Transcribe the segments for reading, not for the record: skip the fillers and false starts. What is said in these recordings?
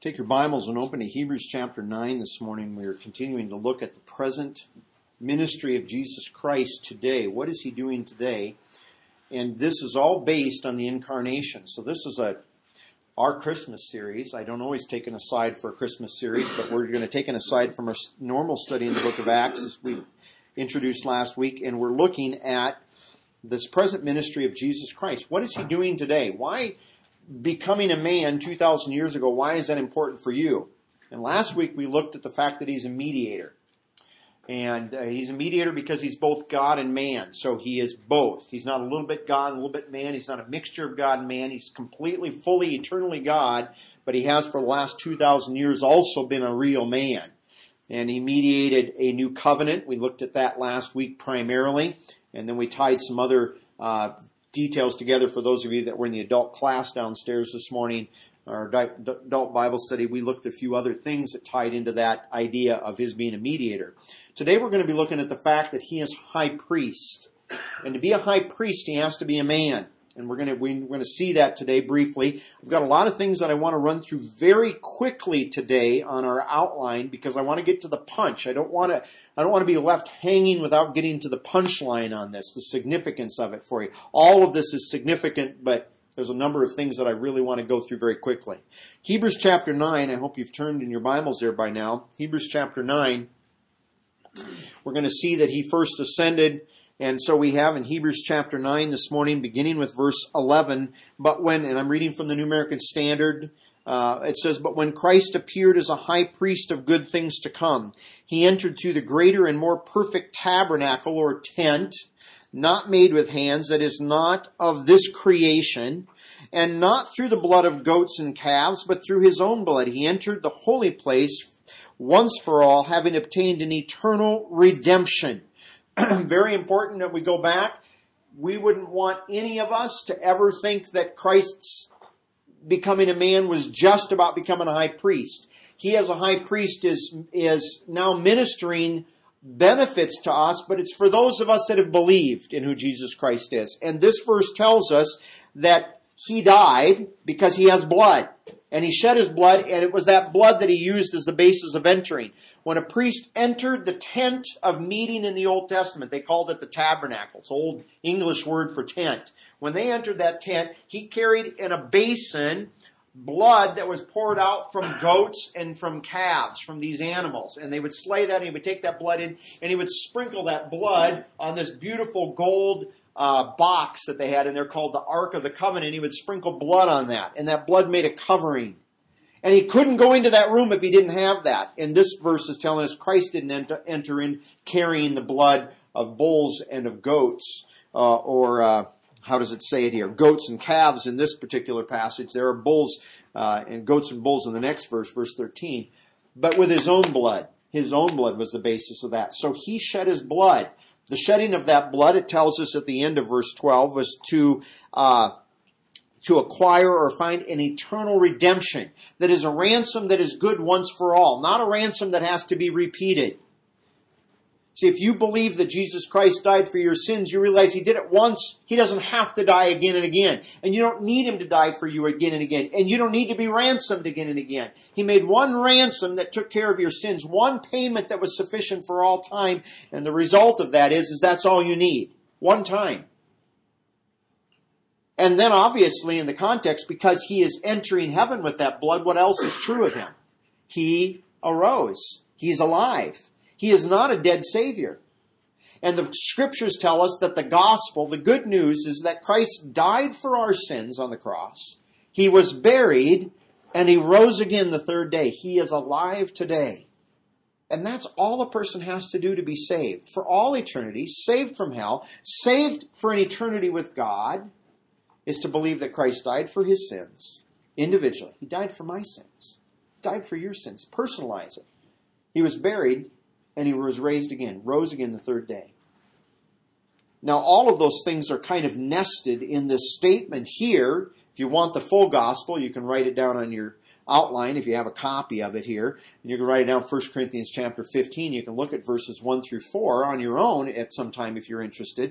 Take your Bibles and open to Hebrews chapter 9 this morning. We are continuing to look at the present ministry of Jesus Christ today. What is he doing today? And this is all based on the incarnation. So this is our Christmas series. I don't always take an aside for a Christmas series, but we're going to take an aside from our normal study in the book of Acts as we introduced last week. And we're looking at this present ministry of Jesus Christ. What is he doing today? Why becoming a man 2,000 years ago, why is that important for you? And last week we looked at the fact that he's a mediator. And he's a mediator because he's both God and man. So he is both. He's not a little bit God, a little bit man. He's not a mixture of God and man. He's completely, fully, eternally God. But he has for the last 2,000 years also been a real man. And he mediated a new covenant. We looked at that last week primarily. And then we tied some other details together for those of you that were in the adult class downstairs this morning, our adult Bible study. We looked at a few other things that tied into that idea of his being a mediator. Today we're going to be looking at the fact that he is high priest. And to be a high priest, he has to be a man. And we're going to see that today briefly. I've got a lot of things that I want to run through very quickly today on our outline because I want to get to the punch. I don't want to be left hanging without getting to the punchline on this, the significance of it for you. All of this is significant, but there's a number of things that I really want to go through very quickly. Hebrews chapter 9, I hope you've turned in your Bibles there by now. Hebrews chapter 9, we're going to see that he first ascended. And so we have in Hebrews chapter 9 this morning, beginning with verse 11, and I'm reading from the New American Standard, it says, "But when Christ appeared as a high priest of good things to come, he entered through the greater and more perfect tabernacle or tent, not made with hands, that is not of this creation, and not through the blood of goats and calves, but through his own blood. He entered the holy place once for all, having obtained an eternal redemption." Very important that we go back. We wouldn't want any of us to ever think that Christ's becoming a man was just about becoming a high priest. He as a high priest is now ministering benefits to us, but it's for those of us that have believed in who Jesus Christ is. And this verse tells us that he died because he has blood. And he shed his blood, and it was that blood that he used as the basis of entering. When a priest entered the tent of meeting in the Old Testament, they called it the tabernacle. It's an old English word for tent. When they entered that tent, he carried in a basin blood that was poured out from goats and from calves, from these animals. And they would slay that, and he would take that blood in, and he would sprinkle that blood on this beautiful gold box that they had in there called the Ark of the Covenant. He would sprinkle blood on that, and that blood made a covering. And he couldn't go into that room if he didn't have that. And this verse is telling us Christ didn't enter in carrying the blood of bulls and of goats, how does it say it here? Goats and calves in this particular passage. There are bulls and goats and bulls in the next verse, verse 13. But with his own blood. His own blood was the basis of that. So he shed his blood. The shedding of that blood, it tells us at the end of verse 12, was to acquire or find an eternal redemption. That is a ransom that is good once for all, not a ransom that has to be repeated. See, if you believe that Jesus Christ died for your sins, you realize he did it once. He doesn't have to die again and again. And you don't need him to die for you again and again. And you don't need to be ransomed again and again. He made one ransom that took care of your sins, one payment that was sufficient for all time. And the result of that is that's all you need. One time. And then obviously in the context, because he is entering heaven with that blood, what else is true of him? He arose. He's alive. He is not a dead Savior. And the scriptures tell us that the gospel, the good news, is that Christ died for our sins on the cross. He was buried, and he rose again the third day. He is alive today. And that's all a person has to do to be saved. For all eternity, saved from hell, saved for an eternity with God, is to believe that Christ died for his sins individually. He died for my sins. He died for your sins. Personalize it. He was buried, and he was raised again, rose again the third day. Now, all of those things are kind of nested in this statement here. If you want the full gospel, you can write it down on your outline if you have a copy of it here. And you can write it down 1 Corinthians chapter 15. You can look at verses 1 through 4 on your own at some time if you're interested.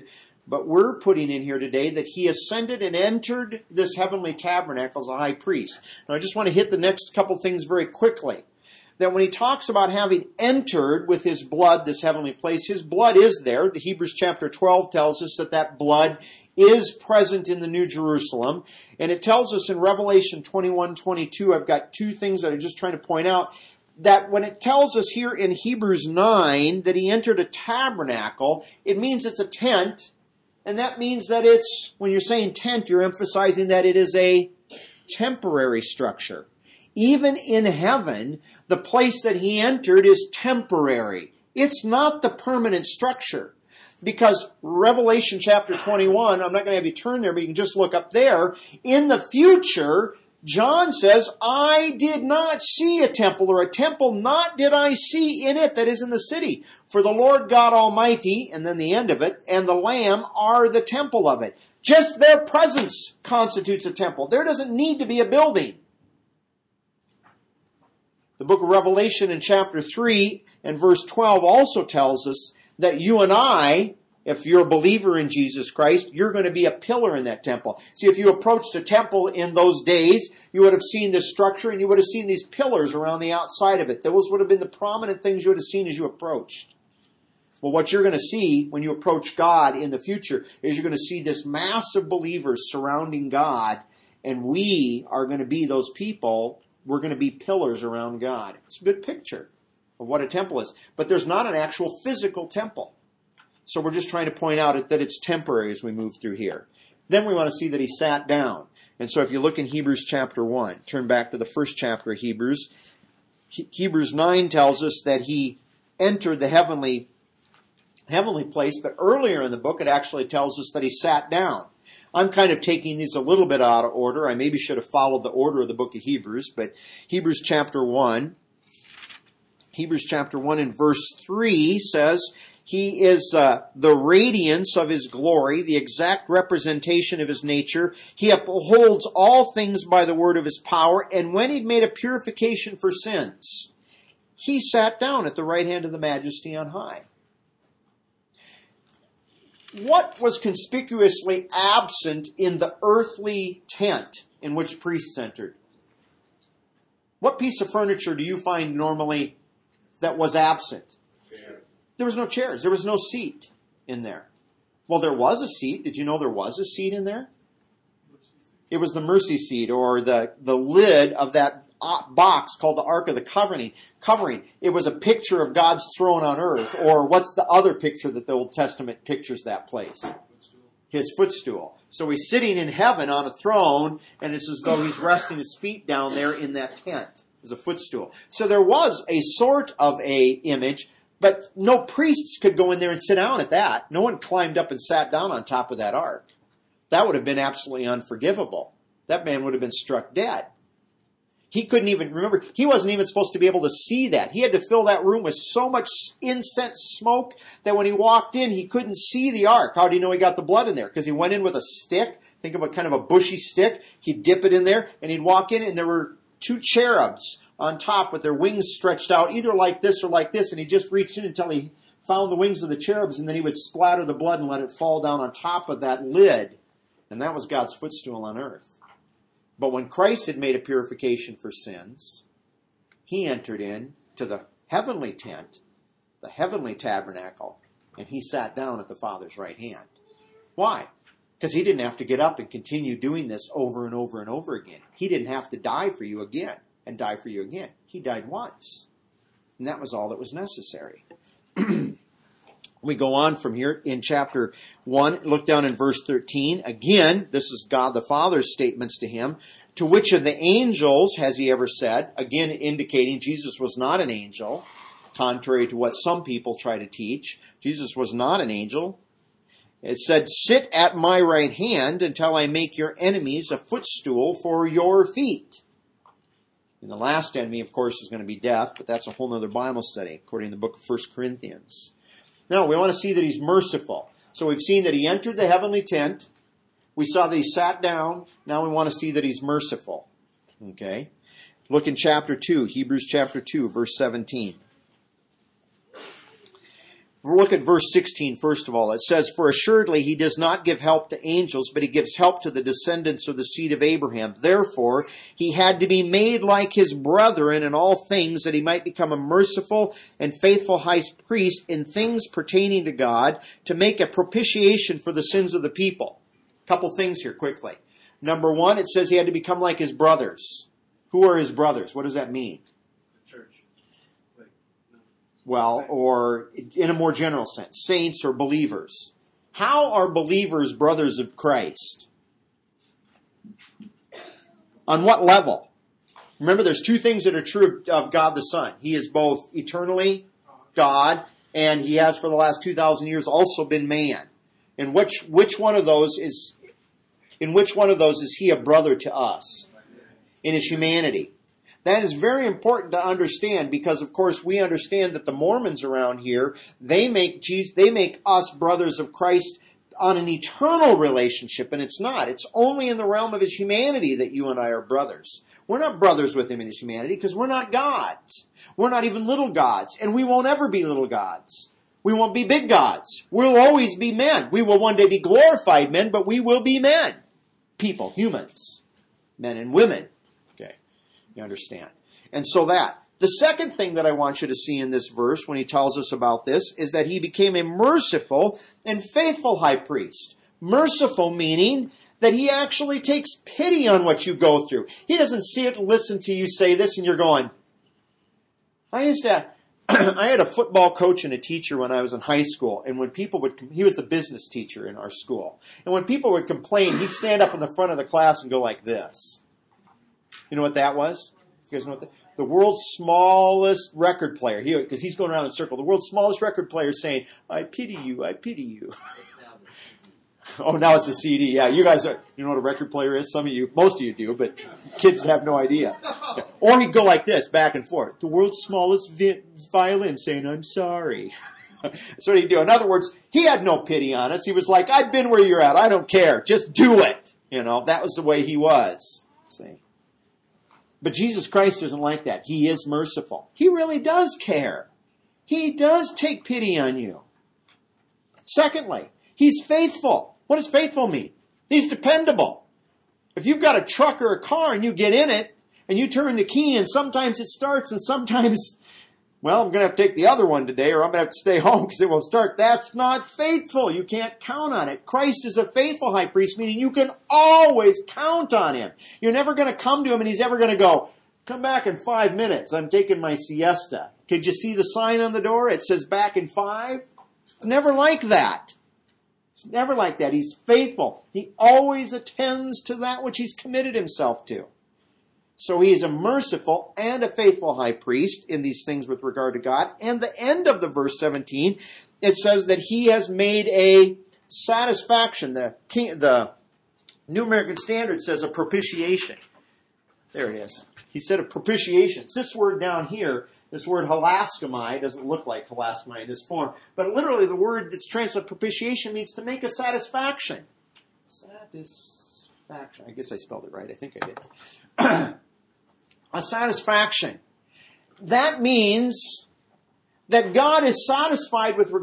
But we're putting in here today that he ascended and entered this heavenly tabernacle as a high priest. Now I just want to hit the next couple things very quickly. That when he talks about having entered with his blood this heavenly place, his blood is there. The Hebrews chapter 12 tells us that that blood is present in the New Jerusalem. And it tells us in Revelation 21:22, I've got two things that I'm just trying to point out, that when it tells us here in Hebrews 9 that he entered a tabernacle, it means it's a tent. And that means that it's, when you're saying tent, you're emphasizing that it is a temporary structure. Even in heaven, the place that he entered is temporary. It's not the permanent structure. Because Revelation chapter 21, I'm not going to have you turn there, but you can just look up there. In the future, John says, I did not see a temple, or a temple not did I see in it that is in the city. For the Lord God Almighty, and then the end of it, and the Lamb are the temple of it. Just their presence constitutes a temple. There doesn't need to be a building. The book of Revelation in chapter 3 and verse 12 also tells us that you and I, if you're a believer in Jesus Christ, you're going to be a pillar in that temple. See, if you approached a temple in those days, you would have seen this structure and you would have seen these pillars around the outside of it. Those would have been the prominent things you would have seen as you approached. Well, what you're going to see when you approach God in the future is you're going to see this mass of believers surrounding God, and we are going to be those people. We're going to be pillars around God. It's a good picture of what a temple is. But there's not an actual physical temple. So we're just trying to point out that it's temporary as we move through here. Then we want to see that he sat down. And so if you look in Hebrews chapter 1, turn back to the first chapter of Hebrews. Hebrews 9 tells us that he entered the heavenly place, but earlier in the book it actually tells us that he sat down. I'm kind of taking these a little bit out of order. I maybe should have followed the order of the book of Hebrews, but Hebrews chapter 1 in verse 3 says, he is the radiance of his glory, the exact representation of his nature. He upholds all things by the word of his power, and when he'd made a purification for sins, he sat down at the right hand of the Majesty on high. What was conspicuously absent in the earthly tent in which priests entered? What piece of furniture do you find normally that was absent? Chair. There was no chairs. There was no seat in there. Well, there was a seat. Did you know there was a seat in there? It was the mercy seat, or the lid of that box called the Ark of the Covering. It was a picture of God's throne on earth. Or what's the other picture that the Old Testament pictures that place? His footstool. So he's sitting in heaven on a throne, and it's as though he's resting his feet down there in that tent as a footstool. So there was a sort of a image, but no priests could go in there and sit down at that. No one climbed up and sat down on top of that ark. That would have been absolutely unforgivable. That man would have been struck dead. He couldn't even, remember, he wasn't even supposed to be able to see that. He had to fill that room with so much incense smoke that when he walked in, he couldn't see the ark. How do you know he got the blood in there? Because he went in with a stick. Think of a kind of a bushy stick. He'd dip it in there, and he'd walk in, and there were two cherubs on top with their wings stretched out, either like this or like this, and he just reached in until he found the wings of the cherubs, and then he would splatter the blood and let it fall down on top of that lid. And that was God's footstool on earth. But when Christ had made a purification for sins, he entered in to the heavenly tent, the heavenly tabernacle, and he sat down at the Father's right hand. Why? Because he didn't have to get up and continue doing this over and over and over again. He didn't have to die for you again and die for you again. He died once. And that was all that was necessary. We go on from here in chapter 1, look down in verse 13. Again, this is God the Father's statements to him. To which of the angels has he ever said? Again, indicating Jesus was not an angel, contrary to what some people try to teach. Jesus was not an angel. It said, sit at my right hand until I make your enemies a footstool for your feet. And the last enemy, of course, is going to be death, but that's a whole other Bible study, according to the book of 1 Corinthians. Now, we want to see that he's merciful. So we've seen that he entered the heavenly tent. We saw that he sat down. Now we want to see that he's merciful. Okay? Look in chapter 2, Hebrews chapter 2, verse 17. Look at verse 16 first of all. It says, "For assuredly he does not give help to angels, but he gives help to the descendants of the seed of Abraham. Therefore he had to be made like his brethren in all things, that he might become a merciful and faithful high priest in things pertaining to God, to make a propitiation for the sins of the people." A couple things here quickly. Number one, it says he had to become like his brothers. Who are his brothers? What does that mean? Well, or in a more general sense, saints or believers. How are believers brothers of Christ? On what level? Remember, there's two things that are true of God the Son. He is both eternally God, and he has for the last 2,000 years also been man. And which one of those is he a brother to us? In his humanity. That is very important to understand, because, of course, we understand that the Mormons around here, they make us brothers of Christ on an eternal relationship, and it's not. It's only in the realm of his humanity that you and I are brothers. We're not brothers with him in his humanity because we're not gods. We're not even little gods, and we won't ever be little gods. We won't be big gods. We'll always be men. We will one day be glorified men, but we will be men. People, humans, men and women. You understand? And so the second thing that I want you to see in this verse when he tells us about this is that he became a merciful and faithful high priest. Merciful meaning that he actually takes pity on what you go through. He doesn't see it and listen to you say this and you're going, I had a football coach and a teacher when I was in high school, and when people he was the business teacher in our school. And when people would complain, he'd stand up in the front of the class and go like this. You know what that was? You guys know what the world's smallest record player, because he's going around in a circle, the world's smallest record player saying, I pity you, I pity you. Oh, now it's a CD. Yeah, you guys you know what a record player is? Some of you, most of you do, but kids have no idea. Yeah. Or he'd go like this, back and forth. The world's smallest violin saying, I'm sorry. That's what he'd do. In other words, he had no pity on us. He was like, I've been where you're at. I don't care. Just do it. That was the way he was. See? But Jesus Christ isn't like that. He is merciful. He really does care. He does take pity on you. Secondly, he's faithful. What does faithful mean? He's dependable. If you've got a truck or a car and you get in it and you turn the key and sometimes it starts and sometimes, well, I'm going to have to take the other one today or I'm going to have to stay home because it won't start. That's not faithful. You can't count on it. Christ is a faithful high priest, meaning you can always count on him. You're never going to come to him and he's ever going to go, come back in 5 minutes. I'm taking my siesta. Could you see the sign on the door? It says back in 5. It's never like that. It's never like that. He's faithful. He always attends to that which he's committed himself to. So he is a merciful and a faithful high priest in these things with regard to God. And the end of the verse 17, it says that he has made a satisfaction. The New American Standard says a propitiation. There it is. He said a propitiation. It's this word down here, this word hilaskomai. It doesn't look like hilaskomai in this form. But literally the word that's translated propitiation means to make a satisfaction. Satisfaction. I guess I spelled it right. I think I did. A satisfaction. That means that God is satisfied with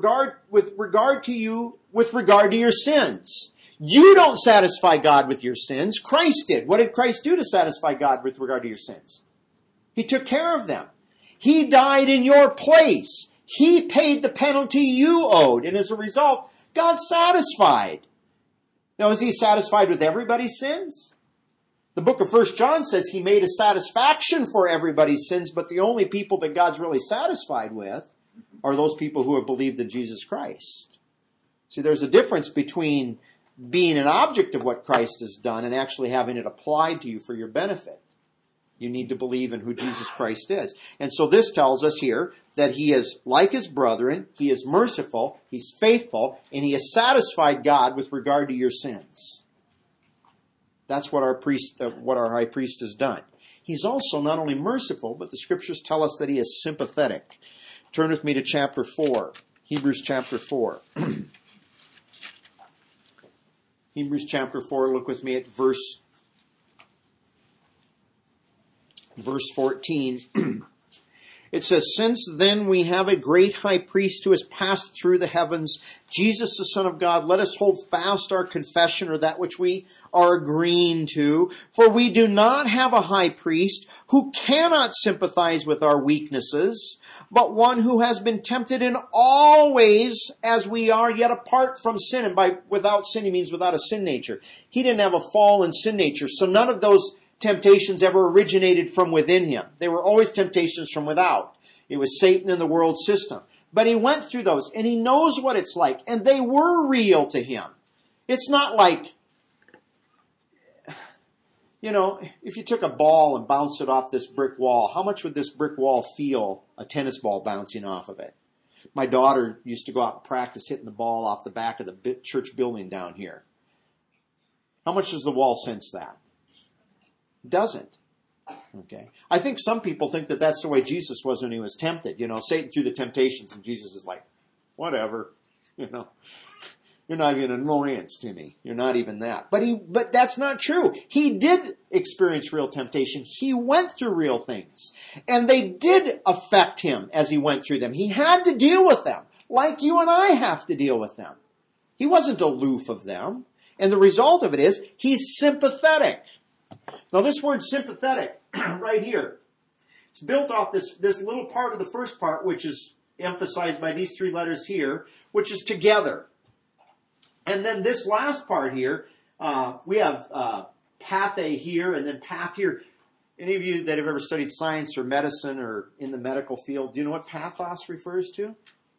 regard to you, with regard to your sins. You don't satisfy God with your sins. Christ did. What did Christ do to satisfy God with regard to your sins? He took care of them. He died in your place. He paid the penalty you owed. And as a result, God's satisfied. Now, is he satisfied with everybody's sins? The book of 1 John says he made a satisfaction for everybody's sins, but the only people that God's really satisfied with are those people who have believed in Jesus Christ. See, there's a difference between being an object of what Christ has done and actually having it applied to you for your benefit. You need to believe in who Jesus Christ is. And so this tells us here that he is like his brethren, he is merciful, he's faithful, and he has satisfied God with regard to your sins. That's what our high priest has done. He's also not only merciful, but the scriptures tell us that he is sympathetic. Turn with me to chapter 4, Hebrews chapter 4. Hebrews chapter 4, look with me at verse 14. It says, since then we have a great high priest who has passed through the heavens, Jesus the Son of God, let us hold fast our confession, or that which we are agreeing to. For we do not have a high priest who cannot sympathize with our weaknesses, but one who has been tempted in all ways as we are, yet apart from sin. And by without sin, he means without a sin nature. He didn't have a fallen sin nature, so none of those temptations ever originated from within him. They were always temptations from without. It was Satan and the world system. But he went through those, and he knows what it's like, and they were real to him. It's not like, if you took a ball and bounced it off this brick wall, how much would this brick wall feel a tennis ball bouncing off of it? My daughter used to go out and practice hitting the ball off the back of the church building down here. How much does the wall sense that? Doesn't. Okay. I think some people think that that's the way Jesus was when he was tempted. Satan threw the temptations and Jesus is like, whatever, you're not even an annoyance to me. You're not even that. But that's not true. He did experience real temptation. He went through real things. And they did affect him as he went through them. He had to deal with them, like you and I have to deal with them. He wasn't aloof of them. And the result of it is he's sympathetic. Now this word sympathetic, right here, it's built off this little part of the first part, which is emphasized by these three letters here, which is together. And then this last part here, we have pathe here and then path here. Any of you that have ever studied science or medicine or in the medical field, do you know what pathos refers to?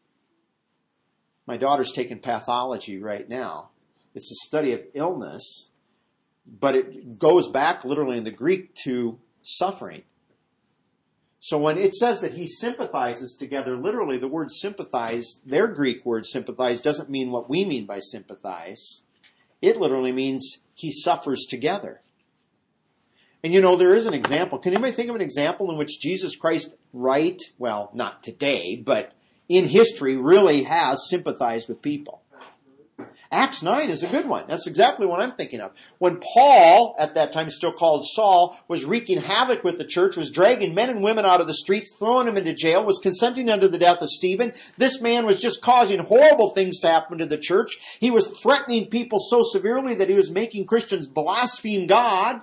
My daughter's taking pathology right now. It's a study of illness. But it goes back literally in the Greek to suffering. So when it says that he sympathizes together, literally the word sympathize, their Greek word sympathize, doesn't mean what we mean by sympathize. It literally means he suffers together. And there is an example. Can anybody think of an example in which Jesus Christ not today, but in history really has sympathized with people? Acts 9 is a good one. That's exactly what I'm thinking of. When Paul, at that time still called Saul, was wreaking havoc with the church, was dragging men and women out of the streets, throwing them into jail, was consenting unto the death of Stephen. This man was just causing horrible things to happen to the church. He was threatening people so severely that he was making Christians blaspheme God.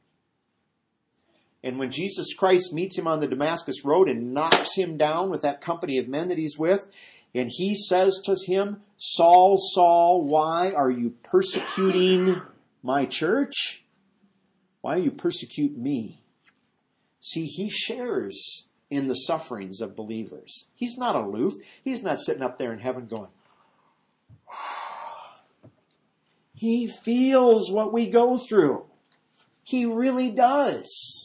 And when Jesus Christ meets him on the Damascus Road and knocks him down with that company of men that he's with, and he says to him, Saul, Saul, why are you persecuting my church? Why are you persecuting me? See, he shares in the sufferings of believers. He's not aloof. He's not sitting up there in heaven going, he feels what we go through. He really does.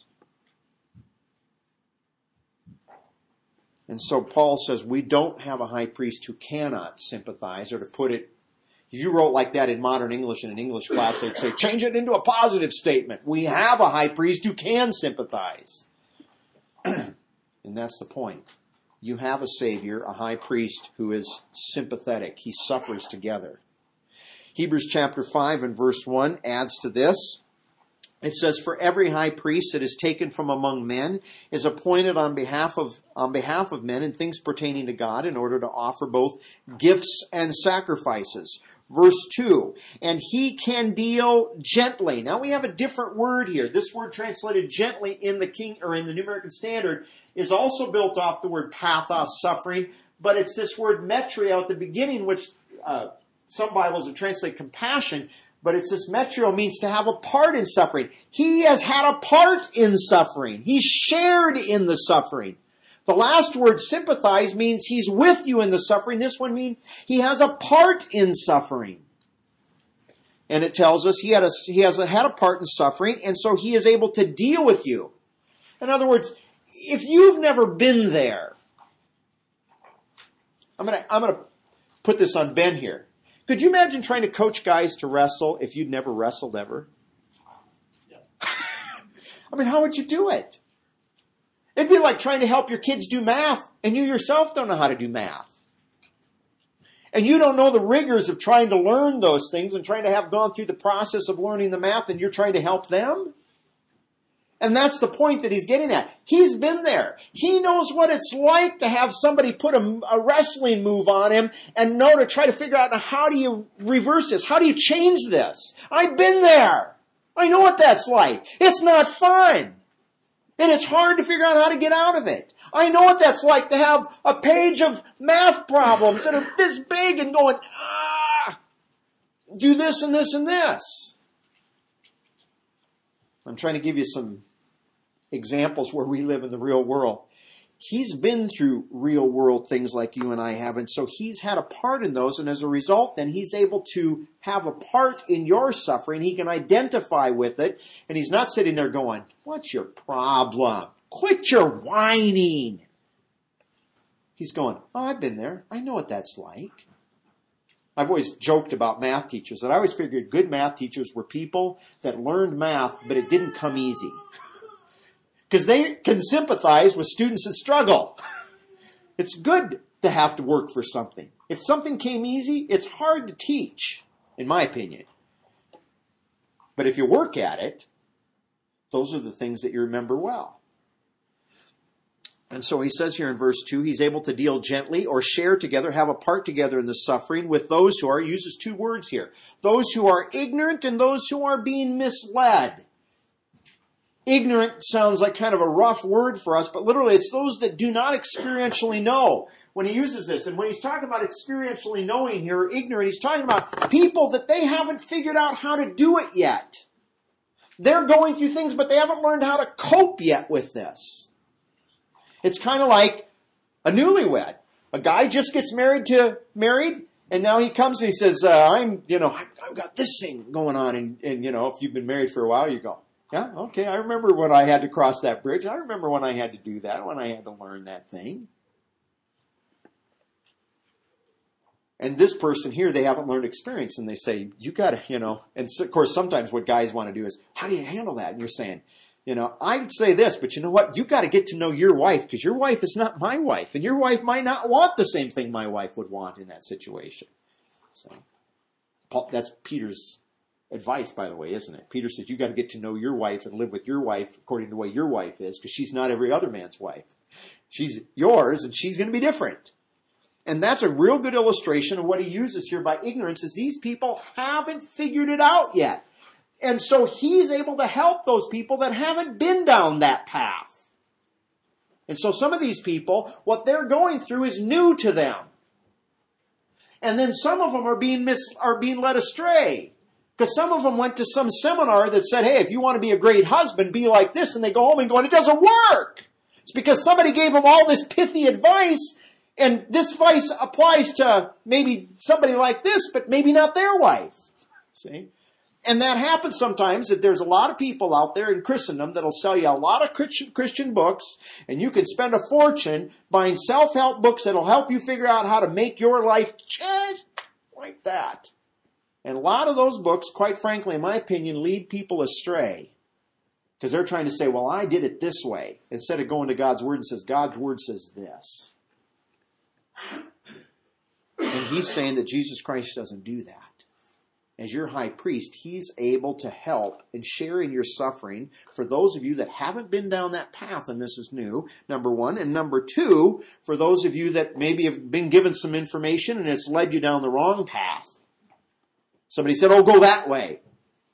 And so Paul says we don't have a high priest who cannot sympathize, or to put it, if you wrote like that in modern English in an English class, they'd say, change it into a positive statement. We have a high priest who can sympathize. And that's the point. You have a Savior, a high priest who is sympathetic. He suffers together. Hebrews chapter 5 and verse 1 adds to this. It says, for every high priest that is taken from among men is appointed on behalf of men in things pertaining to God in order to offer both gifts and sacrifices. Verse 2, and he can deal gently. Now we have a different word here. This word translated gently in the New American Standard is also built off the word pathos, suffering, but it's this word metrio at the beginning, which some Bibles have translated compassion. But it's this metrio means to have a part in suffering. He has had a part in suffering. He's shared in the suffering. The last word, sympathize, means he's with you in the suffering. This one means he has a part in suffering. And it tells us he has had a part in suffering, and so he is able to deal with you. In other words, if you've never been there, I'm gonna put this on Ben here. Could you imagine trying to coach guys to wrestle if you'd never wrestled ever? Yeah. I mean, how would you do it? It'd be like trying to help your kids do math, and you yourself don't know how to do math. And you don't know the rigors of trying to learn those things and trying to have gone through the process of learning the math, and you're trying to help them? And that's the point that he's getting at. He's been there. He knows what it's like to have somebody put a wrestling move on him and know to try to figure out, how do you reverse this? How do you change this? I've been there. I know what that's like. It's not fun. And it's hard to figure out how to get out of it. I know what that's like to have a page of math problems that are this big and going, do this and this and this. I'm trying to give you some examples where we live in the real world. He's been through real world things like you and I have, and so he's had a part in those, and as a result, then he's able to have a part in your suffering. He can identify with it, and he's not sitting there going, what's your problem? Quit your whining. He's going, I've been there. I know what that's like. I've always joked about math teachers, that I always figured good math teachers were people that learned math, but it didn't come easy. Because they can sympathize with students that struggle. It's good to have to work for something. If something came easy, it's hard to teach, in my opinion. But if you work at it, those are the things that you remember well. And so he says here in verse 2, he's able to deal gently or share together, have a part together in the suffering with those who are, he uses two words here, those who are ignorant and those who are being misled. Ignorant sounds like kind of a rough word for us, but literally it's those that do not experientially know. When he uses this, and when he's talking about experientially knowing here, ignorant, he's talking about people that they haven't figured out how to do it yet. They're going through things, but they haven't learned how to cope yet with this. It's kind of like a newlywed. A guy just gets married, and now he comes and he says, I've got this thing going on. And if you've been married for a while, you go, yeah, okay, I remember when I had to cross that bridge. I remember when I had to do that, when I had to learn that thing. And this person here, they haven't learned experience, and they say, you got to, and of course, sometimes what guys want to do is, how do you handle that? And you're saying, I'd say this, but you know what? You got to get to know your wife, because your wife is not my wife, and your wife might not want the same thing my wife would want in that situation. So, that's Peter's advice, by the way, isn't it? Peter says you got to get to know your wife and live with your wife according to the way your wife is, because she's not every other man's wife. She's yours, and she's going to be different. And that's a real good illustration of what he uses here by ignorance, is these people haven't figured it out yet. And so he's able to help those people that haven't been down that path. And so some of these people, what they're going through is new to them. And then some of them are being led astray. Because some of them went to some seminar that said, hey, if you want to be a great husband, be like this. And they go home and go, it doesn't work. It's because somebody gave them all this pithy advice, and this advice applies to maybe somebody like this, but maybe not their wife. See? And that happens sometimes, that there's a lot of people out there in Christendom that'll sell you a lot of Christian books, and you can spend a fortune buying self-help books that'll help you figure out how to make your life just like that. And a lot of those books, quite frankly, in my opinion, lead people astray. Because they're trying to say, well, I did it this way, instead of going to God's Word and says, God's Word says this. And he's saying that Jesus Christ doesn't do that. As your high priest, he's able to help and share in your suffering for those of you that haven't been down that path, and this is new, number one. And number two, for those of you that maybe have been given some information and it's led you down the wrong path. Somebody said, oh, go that way.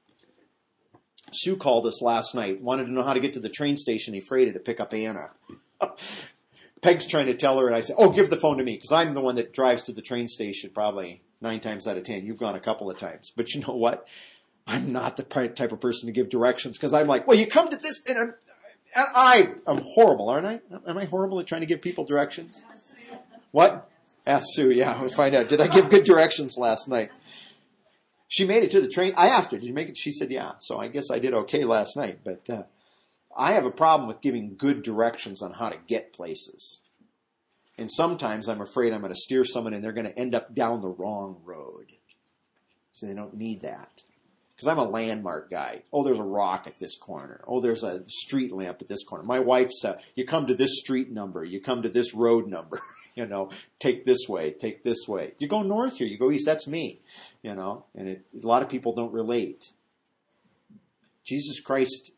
Sue called us last night, wanted to know how to get to the train station Ephrata to pick up Anna. Peg's trying to tell her, and I said, oh, give the phone to me, because I'm the one that drives to the train station probably 9 times out of 10. You've gone a couple of times. But you know what? I'm not the type of person to give directions, because I'm like, well, you come to this, and I'm horrible, aren't I? Am I horrible at trying to give people directions? What? Ask Sue, yeah, we'll find out. Did I give good directions last night? She made it to the train. I asked her, did you make it? She said, yeah. So I guess I did okay last night. But I have a problem with giving good directions on how to get places. And sometimes I'm afraid I'm going to steer someone and they're going to end up down the wrong road. So they don't need that. Because I'm a landmark guy. Oh, there's a rock at this corner. Oh, there's a street lamp at this corner. My wife said, you come to this street number. You come to this road number. Take this way, take this way. You go north here, you go east, that's me. And a lot of people don't relate. Jesus Christ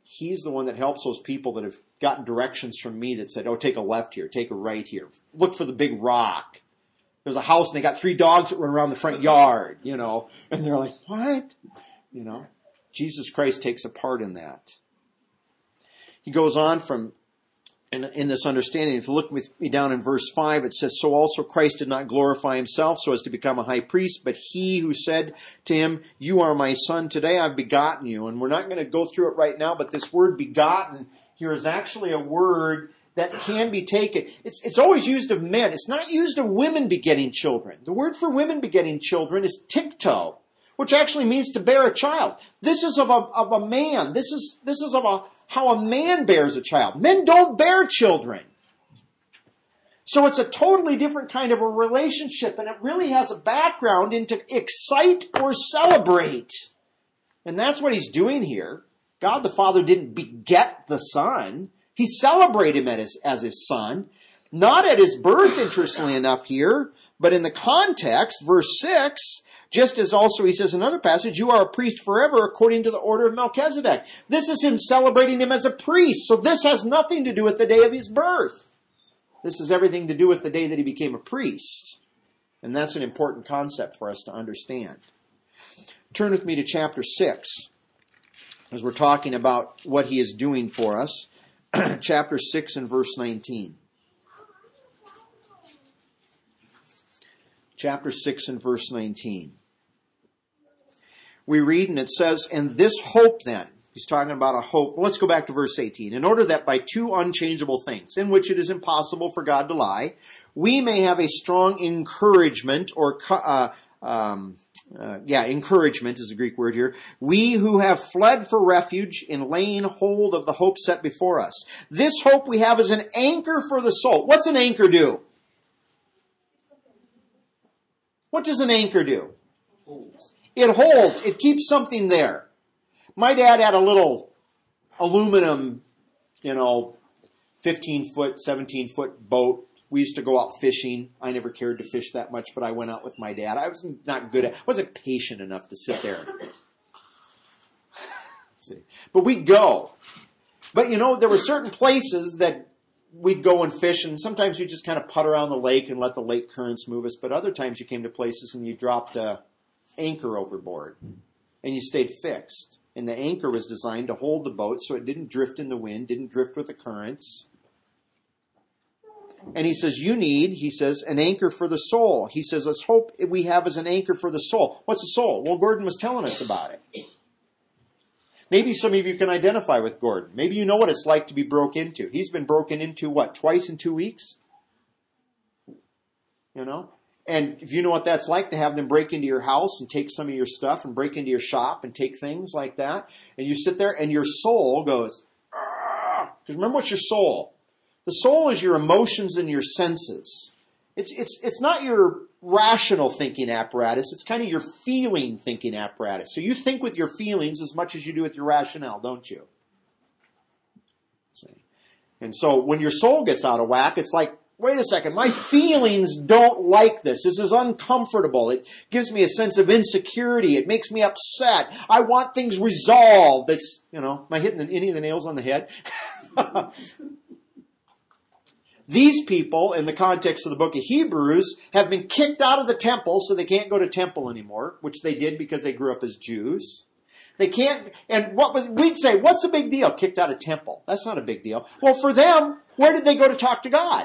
he's the one that helps those people that have gotten directions from me that said, oh, take a left here, take a right here. Look for the big rock. There's a house and they got 3 dogs that run around the front yard, and they're like, what? Jesus Christ takes a part in that. He goes on from, in this understanding, if you look with me down in verse 5, it says, so also Christ did not glorify himself so as to become a high priest, but he who said to him, you are my son, today I've begotten you. And we're not going to go through it right now, but this word begotten here is actually a word that can be taken. It's always used of men. It's not used of women begetting children. The word for women begetting children is tikto, which actually means to bear a child. This is of a man. This is of how a man bears a child. Men don't bear children. So it's a totally different kind of a relationship, and it really has a background into excite or celebrate. And that's what he's doing here. God the Father didn't beget the Son. He celebrated him as his son. Not at his birth, interestingly enough here, but in the context, verse 6, just as also he says in another passage, you are a priest forever according to the order of Melchizedek. This is him celebrating him as a priest. So this has nothing to do with the day of his birth. This has everything to do with the day that he became a priest. And that's an important concept for us to understand. Turn with me to chapter 6, as we're talking about what he is doing for us. Chapter 6 and verse 19. Chapter 6 and verse 19. We read and it says, and this hope then, he's talking about a hope. Well, let's go back to verse 18. In order that by 2 unchangeable things, in which it is impossible for God to lie, we may have a strong encouragement or encouragement is the Greek word here. We who have fled for refuge in laying hold of the hope set before us. This hope we have is an anchor for the soul. What's an anchor do? What does an anchor do? It holds. It keeps something there. My dad had a little aluminum, 15-foot, 17-foot boat. We used to go out fishing. I never cared to fish that much, but I went out with my dad. I wasn't patient enough to sit there. But we'd go. But there were certain places that we'd go and fish, and sometimes you just kind of putt around the lake and let the lake currents move us. But other times you came to places and you dropped an anchor overboard, and you stayed fixed. And the anchor was designed to hold the boat so it didn't drift in the wind, didn't drift with the currents. And he says, an anchor for the soul. He says, this hope we have is an anchor for the soul. What's a soul? Well, Gordon was telling us about it. Maybe some of you can identify with Gordon. Maybe you know what it's like to be broke into. He's been broken into, twice in 2 weeks? And if you know what that's like to have them break into your house and take some of your stuff and break into your shop and take things like that, and you sit there and your soul goes, because remember, what's your soul? The soul is your emotions and your senses. It's not your rational thinking apparatus. It's kind of your feeling thinking apparatus. So you think with your feelings as much as you do with your rationale, don't you? And so when your soul gets out of whack, it's like, wait a second, my feelings don't like this. This is uncomfortable. It gives me a sense of insecurity. It makes me upset. I want things resolved. It's, am I hitting any of the nails on the head? These people, in the context of the book of Hebrews, have been kicked out of the temple, so they can't go to temple anymore, which they did because they grew up as Jews. They can't, and we'd say, what's the big deal? Kicked out of temple. That's not a big deal. Well, for them, where did they go to talk to God?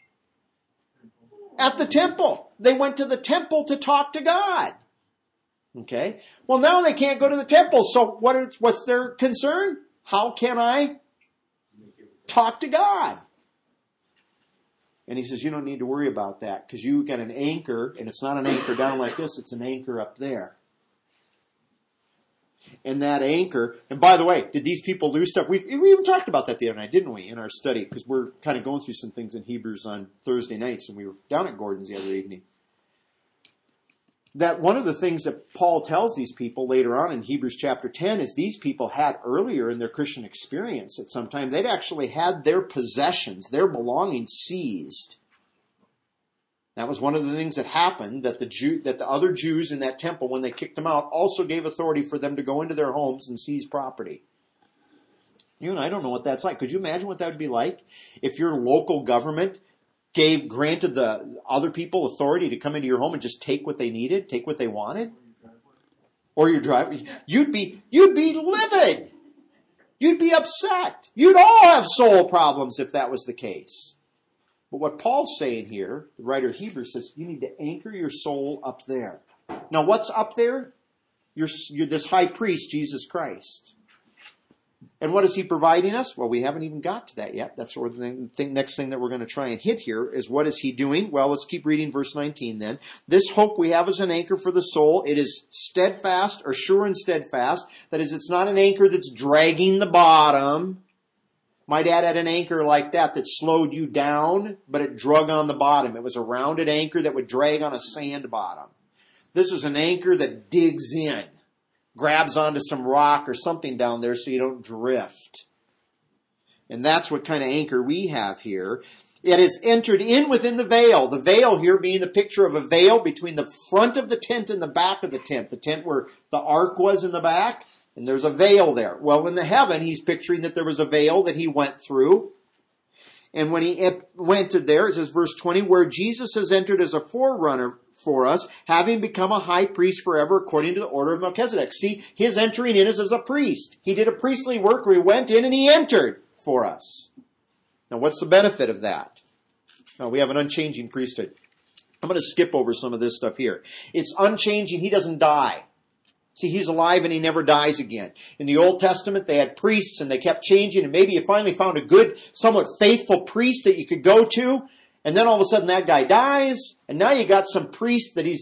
At the temple. They went to the temple to talk to God. Okay? Well, now they can't go to the temple, so what's their concern? How can I talk to God? And he says, you don't need to worry about that because you got an anchor, and it's not an anchor down like this, it's an anchor up there. And that anchor, and by the way, did these people lose stuff? We even talked about that the other night, didn't we, in our study? Because we're kind of going through some things in Hebrews on Thursday nights, and we were down at Gordon's the other evening. That one of the things that Paul tells these people later on in Hebrews chapter 10 is these people had earlier in their Christian experience at some time, they'd actually had their possessions, their belongings seized. That was one of the things that happened, that the other Jews in that temple, when they kicked them out, also gave authority for them to go into their homes and seize property. You and I don't know what that's like. Could you imagine what that would be like if your local government granted the other people authority to come into your home and just take what they needed, take what they wanted? Or your driver? You'd be livid. You'd be upset. You'd all have soul problems if that was the case. But what Paul's saying here, the writer of Hebrews says, you need to anchor your soul up there. Now, what's up there? You're this high priest, Jesus Christ. And what is he providing us? Well, we haven't even got to that yet. That's the next thing that we're going to try and hit here is what is he doing? Well, let's keep reading verse 19 then. This hope we have as an anchor for the soul. It is steadfast or sure and steadfast. That is, it's not an anchor that's dragging the bottom. My dad had an anchor like that slowed you down, but it drug on the bottom. It was a rounded anchor that would drag on a sand bottom. This is an anchor that digs in, grabs onto some rock or something down there so you don't drift. And that's what kind of anchor we have here. It is entered in within the veil. The veil here being the picture of a veil between the front of the tent and the back of the tent. The tent where the ark was in the back. And there's a veil there. Well, in the heaven, he's picturing that there was a veil that he went through. And when he entered there, it says verse 20, where Jesus has entered as a forerunner for us, having become a high priest forever according to the order of Melchizedek. See, his entering in is as a priest. He did a priestly work where he went in and he entered for us. Now, what's the benefit of that? Well, we have an unchanging priesthood. I'm going to skip over some of this stuff here. It's unchanging. He doesn't die. See, he's alive and he never dies again. In the Old Testament, they had priests and they kept changing, and maybe you finally found a good, somewhat faithful priest that you could go to, and then all of a sudden that guy dies, and now you got some priest that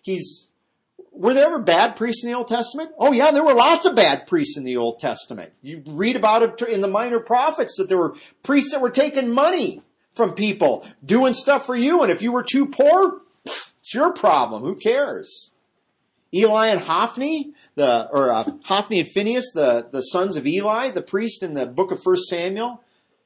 were there ever bad priests in the Old Testament? Oh yeah, there were lots of bad priests in the Old Testament. You read about it in the Minor Prophets that there were priests that were taking money from people, doing stuff for you, and if you were too poor, it's your problem. Who cares? Eli and Hophni, Hophni and Phinehas, the sons of Eli, the priest in the book of 1 Samuel.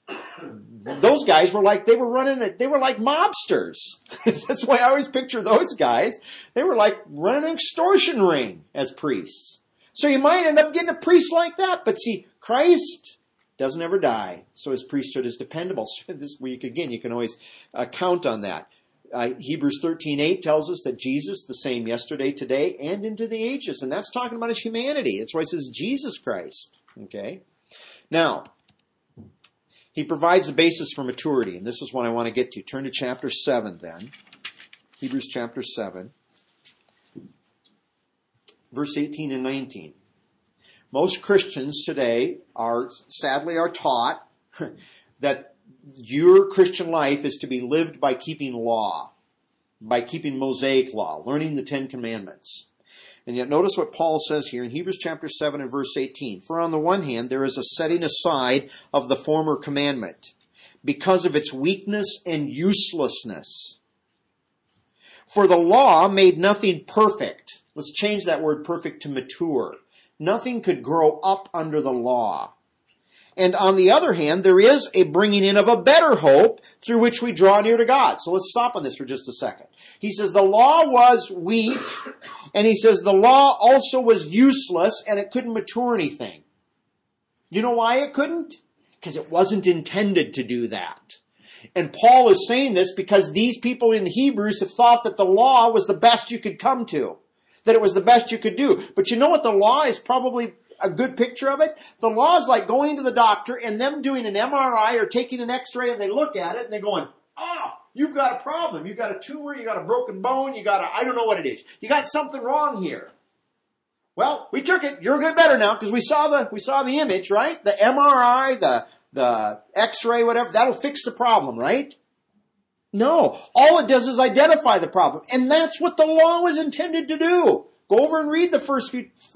Those guys were like mobsters. That's why I always picture those guys. They were like running an extortion ring as priests. So you might end up getting a priest like that. But see, Christ doesn't ever die, so his priesthood is dependable. So this week, again, you can always count on that. Hebrews 13:8 tells us that Jesus, the same yesterday, today, and into the ages. And that's talking about his humanity. That's why it says Jesus Christ. Okay? Now, he provides the basis for maturity. And this is what I want to get to. Turn to chapter 7 then. Hebrews chapter 7. Verse 18 and 19. Most Christians today sadly are taught that your Christian life is to be lived by keeping law, by keeping Mosaic law, learning the 10 Commandments. And yet notice what Paul says here in Hebrews chapter 7 and verse 18. For on the one hand, there is a setting aside of the former commandment because of its weakness and uselessness. For the law made nothing perfect. Let's change that word perfect to mature. Nothing could grow up under the law. And on the other hand, there is a bringing in of a better hope through which we draw near to God. So let's stop on this for just a second. He says the law was weak, and he says the law also was useless, and it couldn't mature anything. You know why it couldn't? Because it wasn't intended to do that. And Paul is saying this because these people in Hebrews have thought that the law was the best you could come to, that it was the best you could do. But you know what the law is probably a good picture of it? The law is like going to the doctor and them doing an MRI or taking an X-ray, and they look at it and they're going, you've got a problem. You've got a tumor, you got a broken bone, I don't know what it is. You got something wrong here. Well, we took it. You're good better now because we saw the image, right? The MRI, the X-ray, whatever, that'll fix the problem, right? No. All it does is identify the problem. And that's what the law was intended to do. Go over and read the first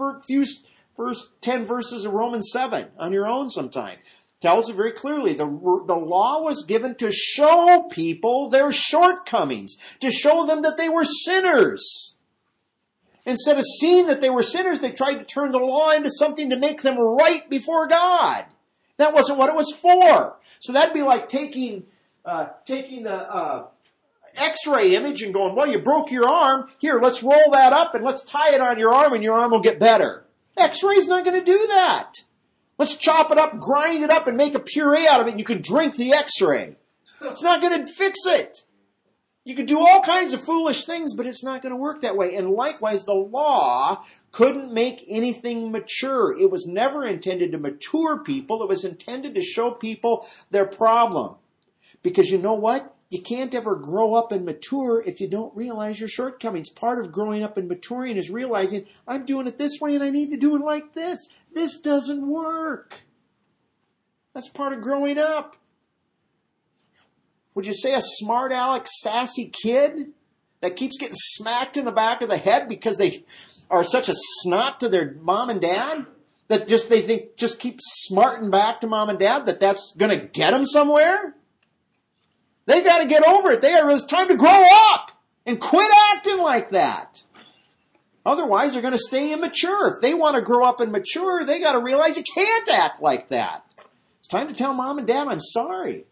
10 verses of Romans 7 on your own sometime. Tells it very clearly. The law was given to show people their shortcomings, to show them that they were sinners. Instead of seeing that they were sinners, they tried to turn the law into something to make them right before God. That wasn't what it was for. So that'd be like taking the X-ray image and going, well, you broke your arm. Here, let's roll that up and let's tie it on your arm and your arm will get better. X-ray's not going to do that. Let's chop it up, grind it up, and make a puree out of it, and you can drink the X-ray. It's not going to fix it. You can do all kinds of foolish things, but it's not going to work that way. And likewise, the law couldn't make anything mature. It was never intended to mature people. It was intended to show people their problem. Because you know what? You can't ever grow up and mature if you don't realize your shortcomings. Part of growing up and maturing is realizing, I'm doing it this way and I need to do it like this. This doesn't work. That's part of growing up. Would you say a smart aleck, sassy kid that keeps getting smacked in the back of the head because they are such a snot to their mom and dad? That they think just keep smarting back to mom and dad, that's going to get them somewhere? They got to get over it. It's time to grow up and quit acting like that. Otherwise, they're going to stay immature. If they want to grow up and mature, they got to realize you can't act like that. It's time to tell mom and dad, I'm sorry.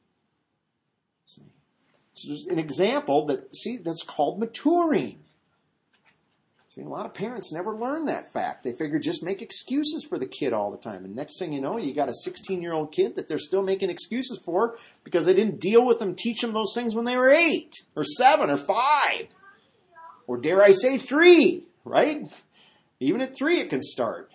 It's just an example that's called maturing. See, a lot of parents never learn that fact. They figure just make excuses for the kid all the time. And next thing you know, you got a 16-year-old kid that they're still making excuses for because they didn't deal with them, teach them those things when they were 8 or 7 or 5. Or dare I say 3, right? Even at 3 it can start.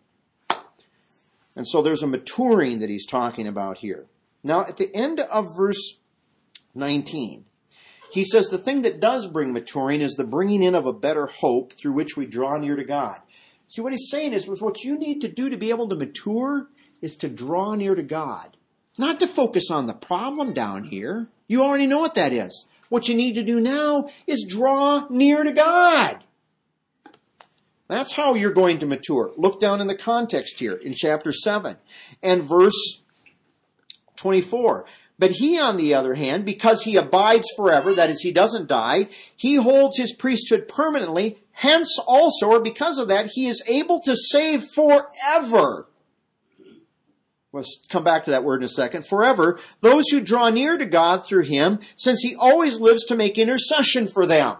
And so there's a maturing that he's talking about here. Now at the end of verse 19, he says the thing that does bring maturing is the bringing in of a better hope through which we draw near to God. See, what he's saying is what you need to do to be able to mature is to draw near to God. Not to focus on the problem down here. You already know what that is. What you need to do now is draw near to God. That's how you're going to mature. Look down in the context here in chapter 7 and verse 24. But he, on the other hand, because he abides forever, that is, he doesn't die, he holds his priesthood permanently. Hence also, or because of that, he is able to save forever. Let's come back to that word in a second. Forever, those who draw near to God through him, since he always lives to make intercession for them.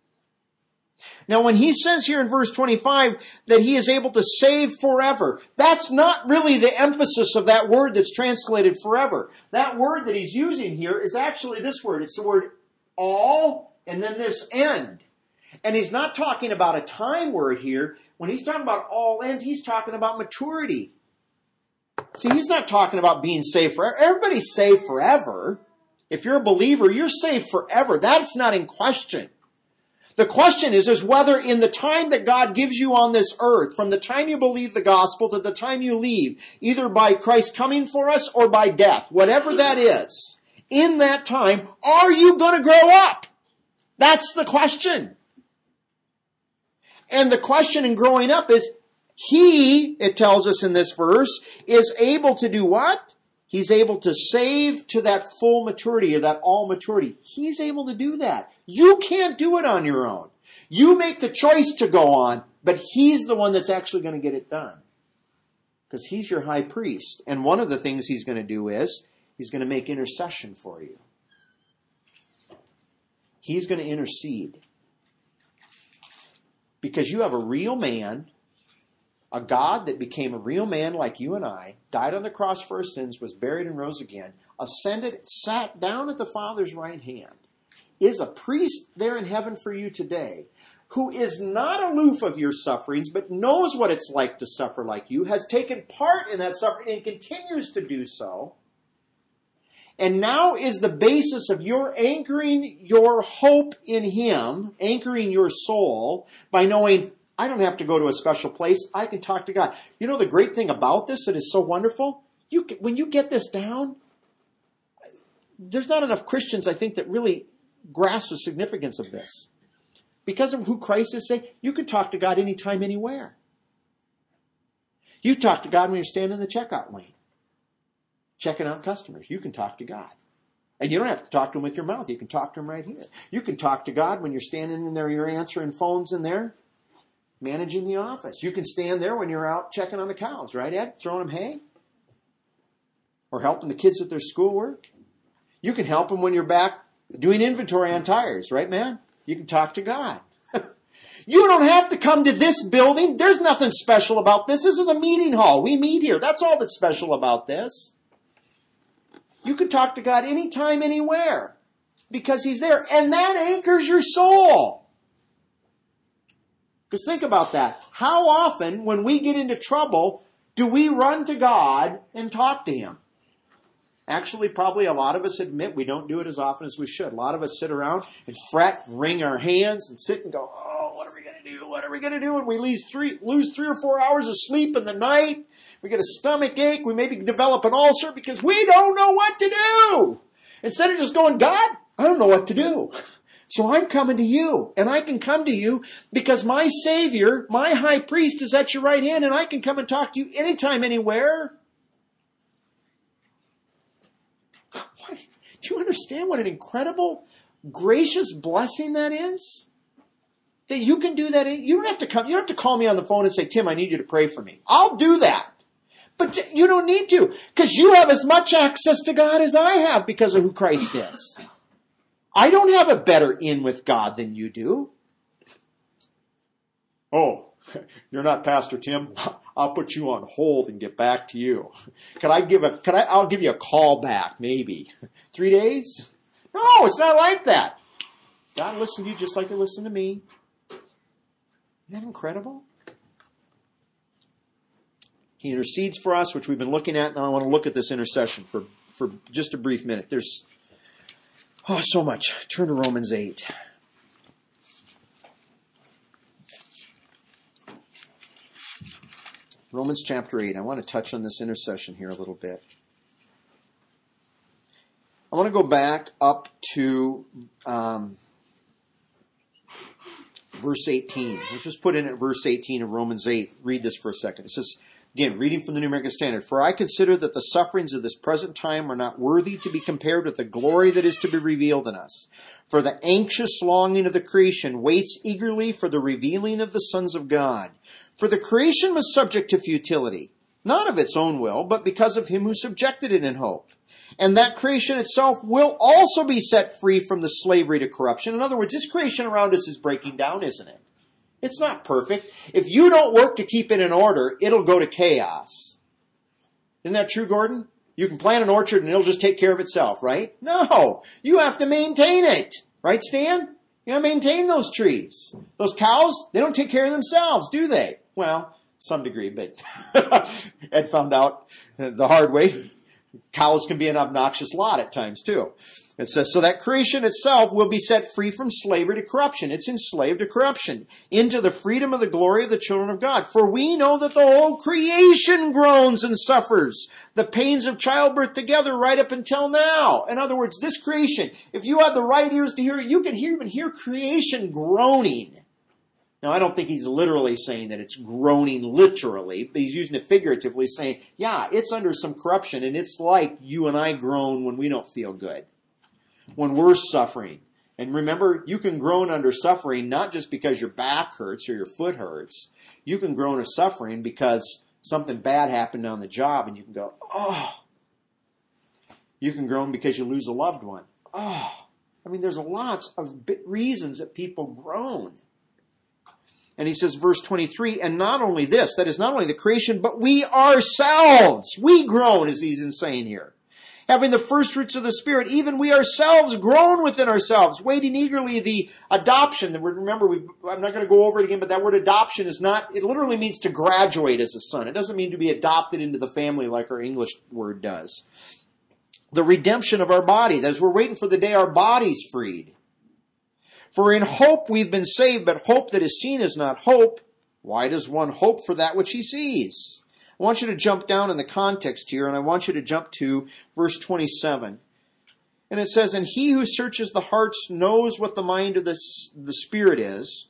Now, when he says here in verse 25 that he is able to save forever, that's not really the emphasis of that word that's translated forever. That word that he's using here is actually this word. It's the word all and then this end. And he's not talking about a time word here. When he's talking about all end, he's talking about maturity. See, he's not talking about being saved forever. Everybody's saved forever. If you're a believer, you're saved forever. That's not in question. The question is whether in the time that God gives you on this earth, from the time you believe the gospel to the time you leave, either by Christ coming for us or by death, whatever that is, in that time, are you going to grow up? That's the question. And the question in growing up is, he, it tells us in this verse, is able to do what? He's able to save to that full maturity or that all maturity. He's able to do that. You can't do it on your own. You make the choice to go on, but he's the one that's actually going to get it done. Because he's your high priest. And one of the things he's going to do is he's going to make intercession for you. He's going to intercede. Because you have a real man, a God that became a real man like you and I, died on the cross for our sins, was buried and rose again, ascended, sat down at the Father's right hand, is a priest there in heaven for you today, who is not aloof of your sufferings, but knows what it's like to suffer like you, has taken part in that suffering and continues to do so, and now is the basis of your anchoring your hope in him, anchoring your soul, by knowing, I don't have to go to a special place. I can talk to God. You know the great thing about this that is so wonderful? When you get this down, there's not enough Christians, I think, that really grasp the significance of this. Because of who Christ is today, you can talk to God anytime, anywhere. You talk to God when you're standing in the checkout lane, checking out customers. You can talk to God. And you don't have to talk to him with your mouth. You can talk to him right here. You can talk to God when you're standing in there, you're answering phones in there, managing the office. You can stand there when you're out checking on the cows, right, Ed? Throwing them hay? Or helping the kids with their schoolwork? You can help them when you're back doing inventory on tires, right, man? You can talk to God. You don't have to come to this building. There's nothing special about this. This is a meeting hall. We meet here. That's all that's special about this. You can talk to God anytime, anywhere, because He's there. And that anchors your soul. Because think about that. How often, when we get into trouble, do we run to God and talk to Him? Actually, probably a lot of us admit we don't do it as often as we should. A lot of us sit around and fret, wring our hands, and sit and go, oh, what are we going to do? What are we going to do? And we lose 3 or 4 hours of sleep in the night. We get a stomach ache. We maybe develop an ulcer because we don't know what to do. Instead of just going, God, I don't know what to do. So I'm coming to you. And I can come to you because my Savior, my high priest, is at your right hand, and I can come and talk to you anytime, anywhere. Do you understand what an incredible, gracious blessing that is? That you can do that. You don't have to come. You don't have to call me on the phone and say, Tim, I need you to pray for me. I'll do that. But you don't need to, because you have as much access to God as I have because of who Christ is. I don't have a better in with God than you do. Oh, you're not Pastor Tim. I'll put you on hold and get back to you. I'll give you a call back, maybe. 3 days? No, it's not like that. God listened to you just like He listened to me. Isn't that incredible? He intercedes for us, which we've been looking at. Now I want to look at this intercession for just a brief minute. There's so much. Turn to Romans 8. Romans chapter 8. I want to touch on this intercession here a little bit. I want to go back up to verse 18. Let's just put in at verse 18 of Romans 8. Read this for a second. It says, again, reading from the New American Standard, "For I consider that the sufferings of this present time are not worthy to be compared with the glory that is to be revealed in us. For the anxious longing of the creation waits eagerly for the revealing of the sons of God. For the creation was subject to futility, not of its own will, but because of Him who subjected it in hope. And that creation itself will also be set free from the slavery to corruption." In other words, this creation around us is breaking down, isn't it? It's not perfect. If you don't work to keep it in order, it'll go to chaos. Isn't that true, Gordon? You can plant an orchard and it'll just take care of itself, right? No, you have to maintain it. Right, Stan? You gotta maintain those trees. Those cows, they don't take care of themselves, do they? Well, some degree, but Ed found out the hard way. Cows can be an obnoxious lot at times too. It says, so that creation itself will be set free from slavery to corruption. It's enslaved to corruption, into the freedom of the glory of the children of God. For we know that the whole creation groans and suffers the pains of childbirth together right up until now. In other words, this creation, if you had the right ears to hear it, you could even hear creation groaning. Now, I don't think he's literally saying that it's groaning literally, but he's using it figuratively, saying, yeah, it's under some corruption, and it's like you and I groan when we don't feel good, when we're suffering. And remember, you can groan under suffering not just because your back hurts or your foot hurts. You can groan under suffering because something bad happened on the job, and you can go, oh. You can groan because you lose a loved one. Oh. I mean, there's lots of reasons that people groan. And he says, verse 23, and not only this, that is not only the creation, but we ourselves, we groan, as he's saying here. Having the first fruits of the Spirit, even we ourselves groan within ourselves, waiting eagerly the adoption. Remember, I'm not going to go over it again, but that word adoption is not, it literally means to graduate as a son. It doesn't mean to be adopted into the family like our English word does. The redemption of our body, that is, we're waiting for the day our body's freed. For in hope we've been saved, but hope that is seen is not hope. Why does one hope for that which he sees? I want you to jump down in the context here, and I want you to jump to verse 27. And it says, and he who searches the hearts knows what the mind of the Spirit is,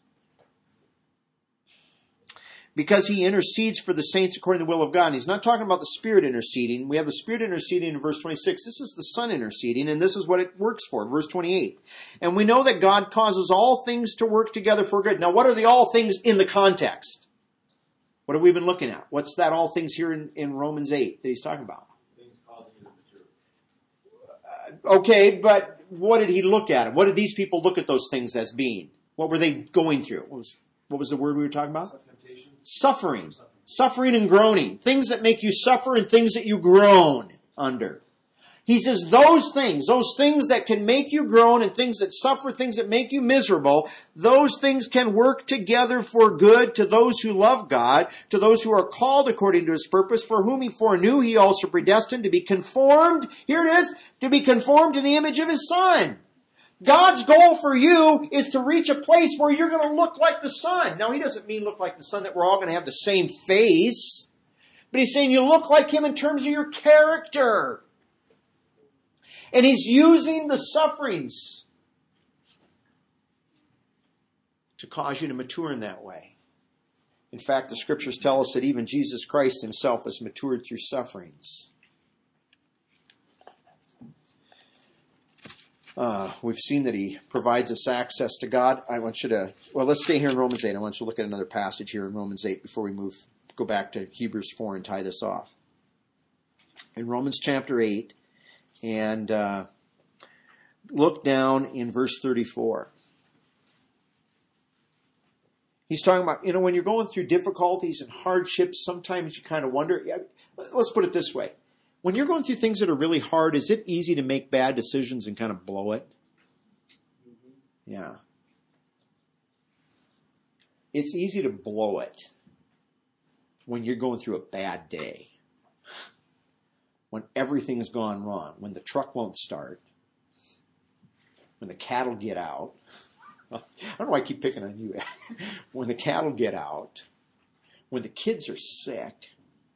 because he intercedes for the saints according to the will of God. And he's not talking about the Spirit interceding. We have the Spirit interceding in verse 26. This is the Son interceding, and this is what it works for, verse 28. And we know that God causes all things to work together for good. Now, what are the all things in the context? What have we been looking at? What's that all things here in Romans 8 that he's talking about? Okay, but what did he look at? What did these people look at those things as being? What were they going through? What what was the word we were talking about? Suffering. Suffering and groaning. Things that make you suffer and things that you groan under. He says those things that can make you groan and things that suffer, things that make you miserable, those things can work together for good to those who love God, to those who are called according to His purpose, for whom He foreknew, He also predestined to be conformed, here it is, to be conformed to the image of His Son. God's goal for you is to reach a place where you're going to look like the Son. Now, He doesn't mean look like the Son that we're all going to have the same face, but He's saying you look like Him in terms of your character. And He's using the sufferings to cause you to mature in that way. In fact, the Scriptures tell us that even Jesus Christ Himself was matured through sufferings. We've seen that He provides us access to God. I want you to, let's stay here in Romans 8. I want you to look at another passage here in Romans 8 before we go back to Hebrews 4 and tie this off. In Romans chapter 8, and look down in verse 34. He's talking about, when you're going through difficulties and hardships, sometimes you kind of wonder, let's put it this way. When you're going through things that are really hard, is it easy to make bad decisions and kind of blow it? Yeah. It's easy to blow it when you're going through a bad day. When everything's gone wrong, when the truck won't start, when the cattle get out. I don't know why I keep picking on you. When the cattle get out, when the kids are sick,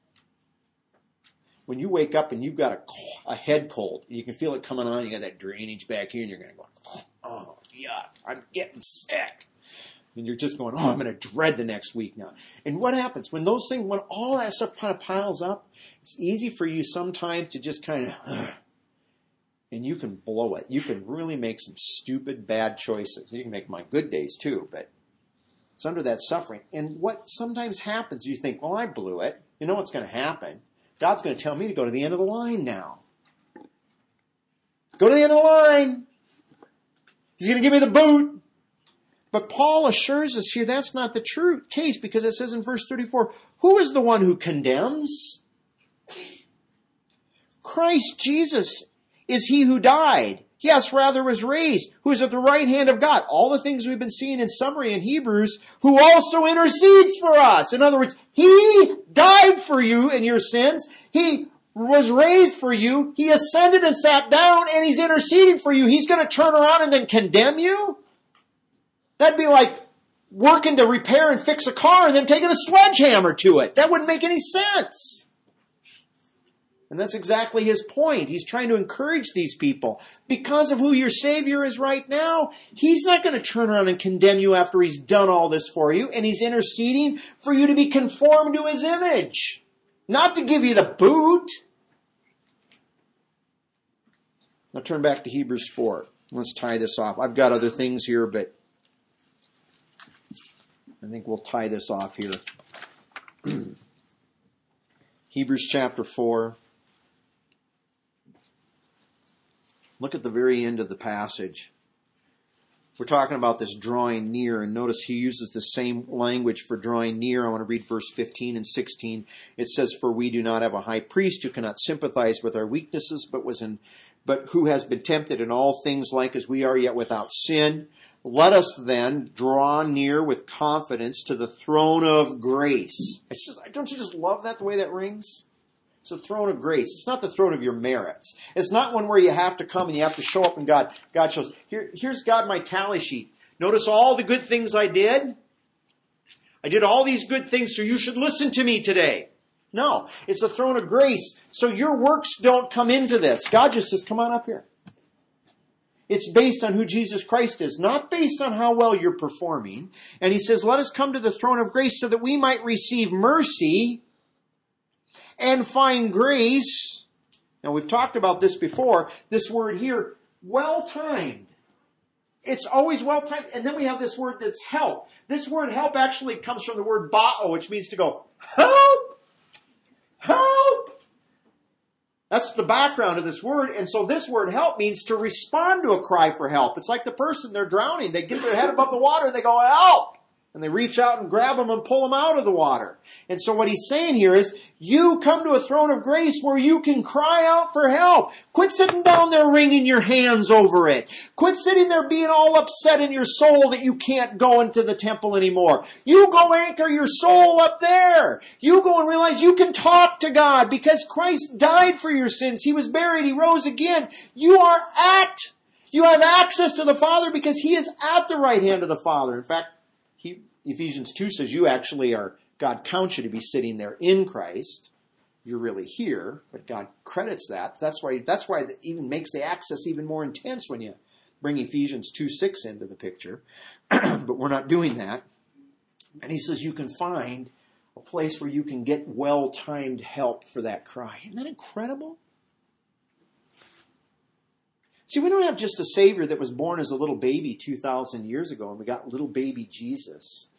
when you wake up and you've got a head cold, you can feel it coming on, you got that drainage back here, and you're going to go, oh, yeah, I'm getting sick. And you're just going, I'm going to dread the next week now. And what happens? When all that stuff kind of piles up, it's easy for you sometimes to just kind of, and you can blow it. You can really make some stupid, bad choices. You can make my good days too, but it's under that suffering. And what sometimes happens, you think, I blew it. You know what's going to happen? God's going to tell me to go to the end of the line now. Go to the end of the line. He's going to give me the boot. But Paul assures us here that's not the true case, because it says in verse 34, who is the one who condemns? Christ Jesus is He who died. Yes, rather was raised, who is at the right hand of God. All the things we've been seeing in summary in Hebrews, who also intercedes for us. In other words, He died for you in your sins. He was raised for you. He ascended and sat down, and He's interceding for you. He's going to turn around and then condemn you? That'd be like working to repair and fix a car and then taking a sledgehammer to it. That wouldn't make any sense. And that's exactly his point. He's trying to encourage these people. Because of who your Savior is right now, He's not going to turn around and condemn you after He's done all this for you. And He's interceding for you to be conformed to His image. Not to give you the boot. Now turn back to Hebrews 4. Let's tie this off. I've got other things here, but I think we'll tie this off here. Hebrews chapter 4. Look at the very end of the passage. We're talking about this drawing near, and notice he uses the same language for drawing near. I want to read verse 15 and 16. It says, for we do not have a high priest who cannot sympathize with our weaknesses, but who has been tempted in all things like as we are, yet without sin. Let us then draw near with confidence to the throne of grace. Don't you just love that, the way that rings? It's the throne of grace. It's not the throne of your merits. It's not one where you have to come and you have to show up and God shows, here's God, my tally sheet. Notice all the good things I did. I did all these good things, so you should listen to me today. No, it's the throne of grace. So your works don't come into this. God just says, come on up here. It's based on who Jesus Christ is, not based on how well you're performing. And He says, let us come to the throne of grace so that we might receive mercy and find grace. Now, we've talked about this before. This word here, well-timed. It's always well-timed. And then we have this word that's help. This word help actually comes from the word ba'o, which means to go, help! Help! That's the background of this word. And so this word help means to respond to a cry for help. It's like the person, they're drowning. They get their head above the water and they go, help! And they reach out and grab him and pull him out of the water. And so what he's saying here is, you come to a throne of grace where you can cry out for help. Quit sitting down there wringing your hands over it. Quit sitting there being all upset in your soul that you can't go into the temple anymore. You go anchor your soul up there. You go and realize you can talk to God because Christ died for your sins. He was buried. He rose again. You have access to the Father because He is at the right hand of the Father. In fact, Ephesians 2 says you actually are, God counts you to be sitting there in Christ. You're really here, but God credits that. That's why it even makes the access even more intense when you bring Ephesians 2:6 into the picture. But we're not doing that. And he says you can find a place where you can get well-timed help for that cry. Isn't that incredible? See, we don't have just a Savior that was born as a little baby 2,000 years ago, and we got little baby Jesus.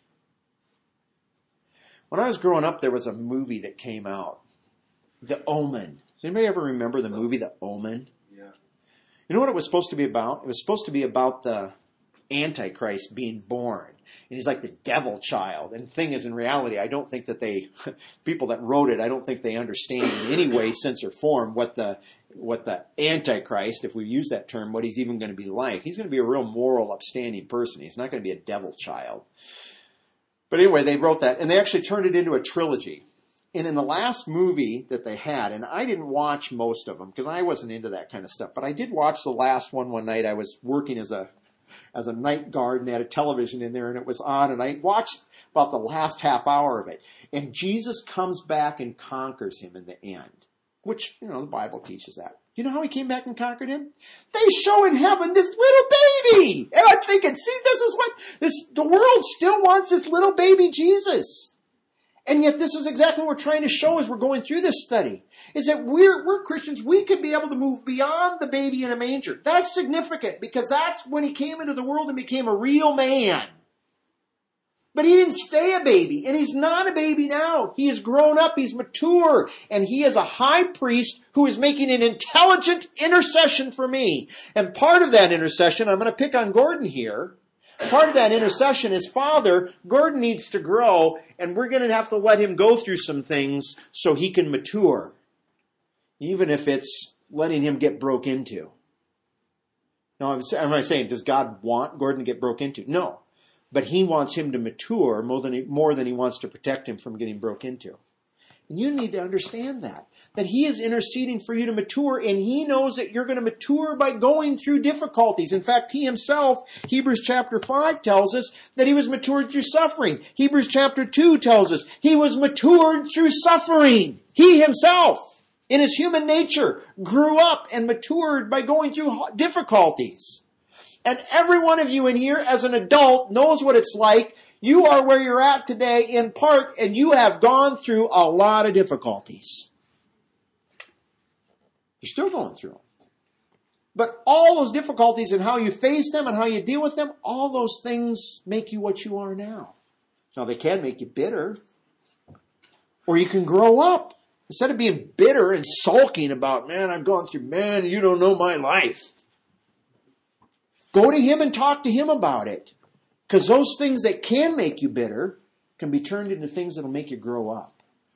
When I was growing up, there was a movie that came out, The Omen. Does anybody ever remember the movie The Omen? Yeah. You know what it was supposed to be about? It was supposed to be about the Antichrist being born. And he's like the devil child. And the thing is, in reality, I don't think that people that wrote it, I don't think they understand in any way, sense, or form what the Antichrist, if we use that term, what he's even going to be like. He's going to be a real moral, upstanding person. He's not going to be a devil child. But anyway, they wrote that, and they actually turned it into a trilogy. And in the last movie that they had, and I didn't watch most of them because I wasn't into that kind of stuff, but I did watch the last one night. I was working as a night guard, and they had a television in there, and it was on, and I watched about the last half hour of it. And Jesus comes back and conquers him in the end, which, the Bible teaches that. You know how he came back and conquered him? They show in heaven this little baby. And I'm thinking, see, the world still wants this little baby Jesus. And yet this is exactly what we're trying to show as we're going through this study, is that we're Christians. We could be able to move beyond the baby in a manger. That's significant because that's when he came into the world and became a real man. But he didn't stay a baby, and he's not a baby now. He has grown up, he's mature, and he is a high priest who is making an intelligent intercession for me. And part of that intercession, I'm going to pick on Gordon here, part of that intercession is, Father, Gordon needs to grow, and we're going to have to let him go through some things so he can mature, even if it's letting him get broke into. Now, am I saying, does God want Gordon to get broke into? No. But he wants him to mature more than he wants to protect him from getting broke into. And you need to understand that he is interceding for you to mature, and he knows that you're going to mature by going through difficulties. In fact, he himself, Hebrews chapter 5 tells us that he was matured through suffering. Hebrews chapter 2 tells us he was matured through suffering. He himself, in his human nature, grew up and matured by going through difficulties. And every one of you in here as an adult knows what it's like. You are where you're at today in part, and you have gone through a lot of difficulties. You're still going through them. But all those difficulties and how you face them and how you deal with them, all those things make you what you are now. Now, they can make you bitter. Or you can grow up. Instead of being bitter and sulking about, man, I've gone through, man, you don't know my life. Go to him and talk to him about it. Because those things that can make you bitter can be turned into things that will make you grow up.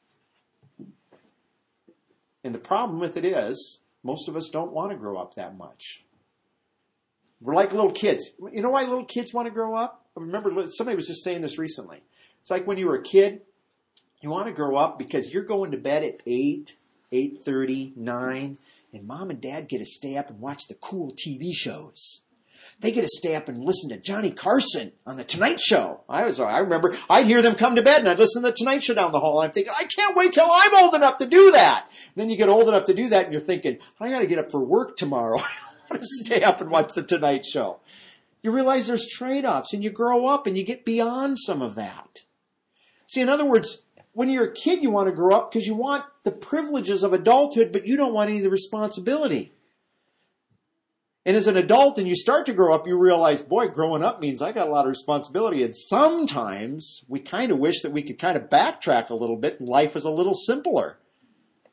And the problem with it is, most of us don't want to grow up that much. We're like little kids. You know why little kids want to grow up? I remember somebody was just saying this recently. It's like when you were a kid, you want to grow up because you're going to bed at 8, 8:30, 9, and mom and dad get to stay up and watch the cool TV shows. They get to stay up and listen to Johnny Carson on The Tonight Show. I remember I'd hear them come to bed and I'd listen to The Tonight Show down the hall. And I'm thinking, I can't wait till I'm old enough to do that. And then you get old enough to do that and you're thinking, I got to get up for work tomorrow. I want to stay up and watch The Tonight Show. You realize there's trade-offs and you grow up and you get beyond some of that. See, in other words, when you're a kid, you want to grow up because you want the privileges of adulthood, but you don't want any of the responsibility. And as an adult and you start to grow up, you realize, boy, growing up means I got a lot of responsibility. And sometimes we kind of wish that we could kind of backtrack a little bit and life is a little simpler.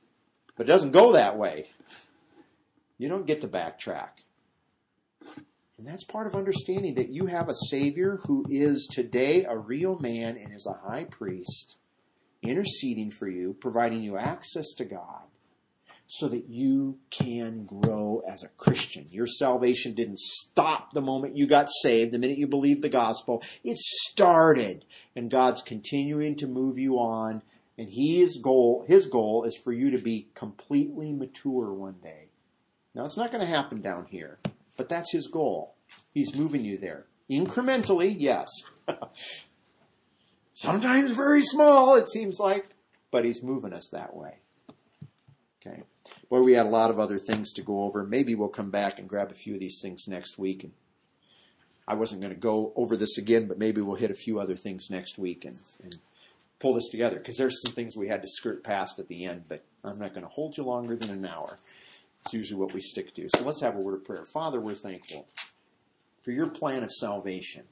But it doesn't go that way. You don't get to backtrack. And that's part of understanding that you have a Savior who is today a real man and is a high priest, interceding for you, providing you access to God, so that you can grow as a Christian. Your salvation didn't stop the moment you got saved, the minute you believed the gospel. It started, and God's continuing to move you on, and His goal is for you to be completely mature one day. Now, it's not going to happen down here, but that's His goal. He's moving you there. Incrementally, yes. Sometimes very small, it seems like, but He's moving us that way. Okay. Well, we had a lot of other things to go over. Maybe we'll come back and grab a few of these things next week. And I wasn't going to go over this again, but maybe we'll hit a few other things next week and pull this together, because there's some things we had to skirt past at the end, but I'm not going to hold you longer than an hour. It's usually what we stick to. So let's have a word of prayer. Father, we're thankful for your plan of salvation.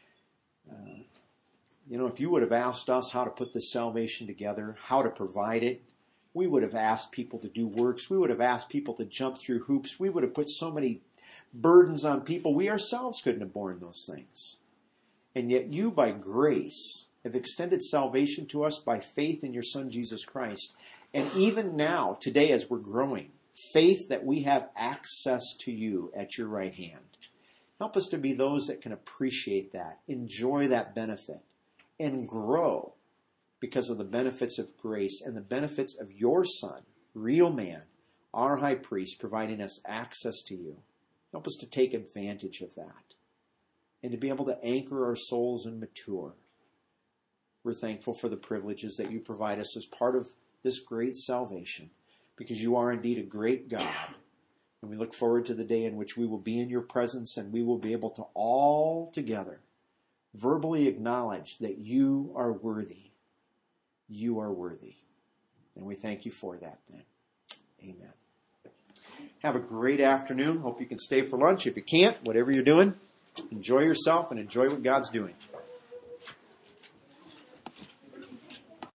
If you would have asked us how to put this salvation together, how to provide it, we would have asked people to do works. We would have asked people to jump through hoops. We would have put so many burdens on people. We ourselves couldn't have borne those things. And yet you, by grace, have extended salvation to us by faith in your Son, Jesus Christ. And even now, today, as we're growing, faith that we have access to you at your right hand. Help us to be those that can appreciate that, enjoy that benefit, and grow because of the benefits of grace and the benefits of your Son, real man, our high priest, providing us access to you. Help us to take advantage of that and to be able to anchor our souls and mature. We're thankful for the privileges that you provide us as part of this great salvation, because you are indeed a great God. And we look forward to the day in which we will be in your presence and we will be able to all together verbally acknowledge that you are worthy. You are worthy. And we thank you for that then. Amen. Have a great afternoon. Hope you can stay for lunch. If you can't, whatever you're doing, enjoy yourself and enjoy what God's doing.